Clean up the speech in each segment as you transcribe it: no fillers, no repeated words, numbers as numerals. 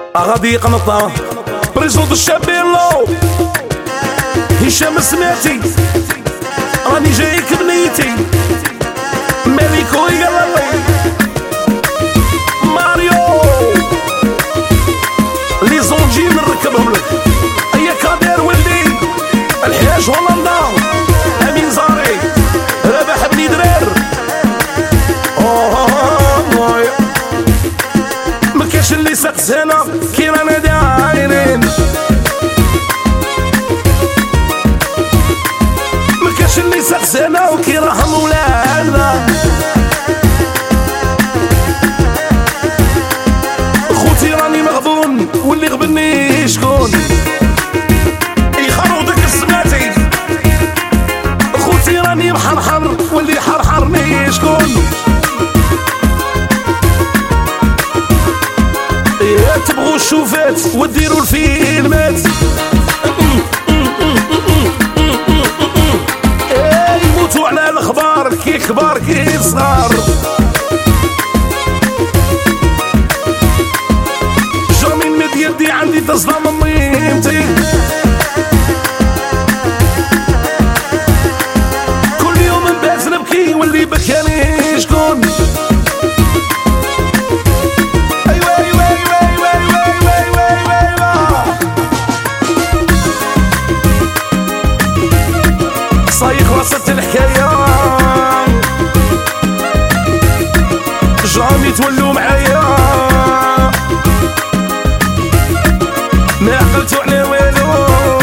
غادي قنطة بريزونت الشابيلو هشام سمعتي راني جايك بنيتي مالكو يقلبي ماريو لي زونجي نركبهم لك ايا كادر ولدي الحاج هولندا امين زاري ربح بني درار ما كاش اللي سقس هنا كي رانا دايرين ما كاش اللي سقس هنا وكي راهم ولادنا خوتي راني مغبون واللي غبني شكون يخرودك سمعتي خوتي راني محرحر واللي حرحرني شكون تبغوا الشوفات وديروا الفيلمات يموتوا على الاخبار كي كبار كي صغار جامي نمد يدي عندي تصدم ميمتي كل يوم نبات نبكي واللي بكاني شكون خلصت الحكاية جامي تولوا معايا ما عقلتوا على والو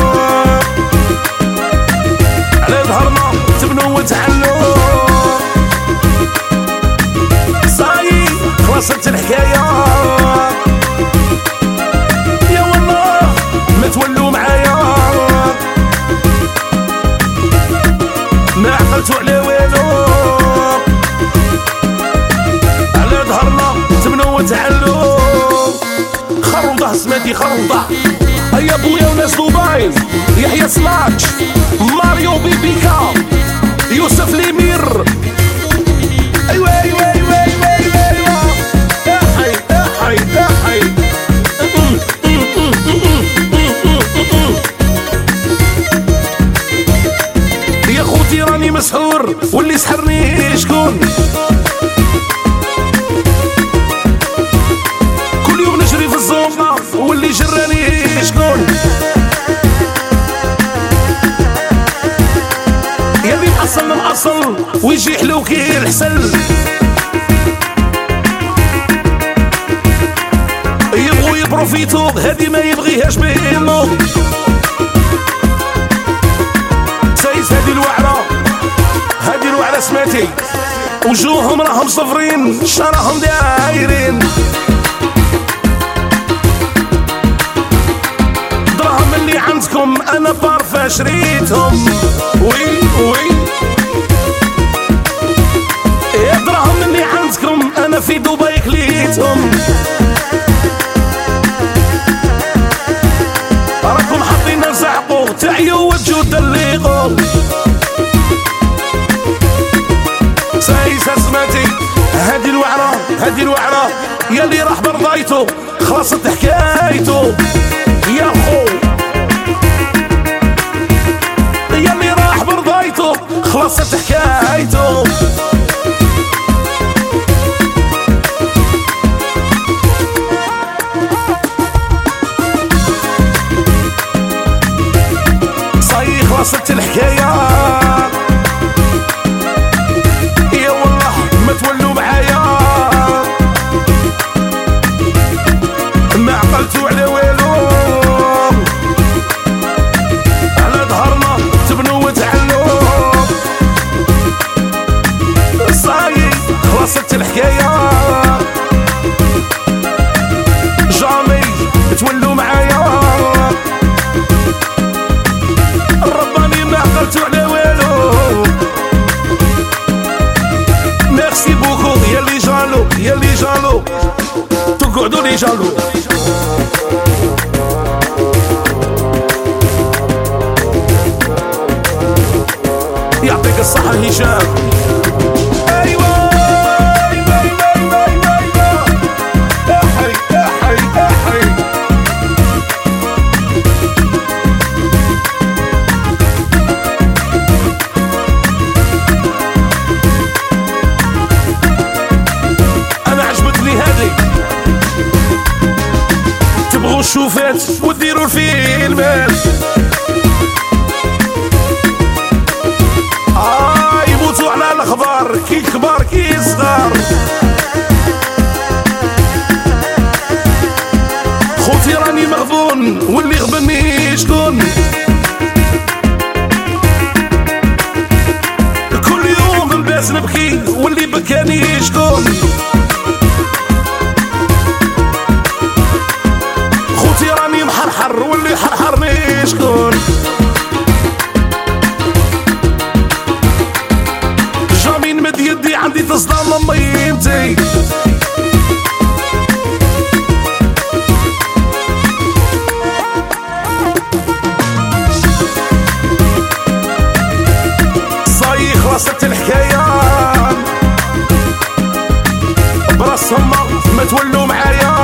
على ظهرنا تبنوا وتعلوا صاي خلصت الحكاية يا والله ما تولوا معايا ما عقلتوا على والو على ظهرنا تبنوا وتعلوا خروضه سماتي خروضه هيا بويا وناس دبي يحيى سماك ماريو بيبيكا يوسف ليمير ايوا ايوا ايوا ايوا ايوا يا حي يا حي يا حي يا خوتي راني مسحور واللي سحرني شكون كل يوم نجري في الزومبا واللي جراني شكون يلي محصل محصل ويجي حلو كي الحسل يبغوا يبروفيتو هادي ما يبغيهاش بيمو هادي الوعرة سمعتي وجوههم راهم صفرين شراهم دايرين دراهم اللي عندكم انا بارفا شريتهم وي وي دراهم اللي عندكم انا في دبي كليتهم راكم حاطين زعقوا تعيوا وتجوا دليقوا سايسة سمعتي هادي الوعرة يلي راح برضايتو خلصت حكايتو يا خو يلي راح برضايتو خلصت حكايتو صاي خلصت الحكاية ما تولوا معايا ما عقلتوا على والو على ظهرنا تبنوا وتعلوا صاي خلصت الحكاية جامي تولوا معايا رباني ما عقلتوا على والو ميرسي بوكو يلي جالو تقعدوا لي جالو يعطيك الصحة هشام ايوا ايوا ايوا ايوا يا حي يا حي يا حي سما ما تولوا معايا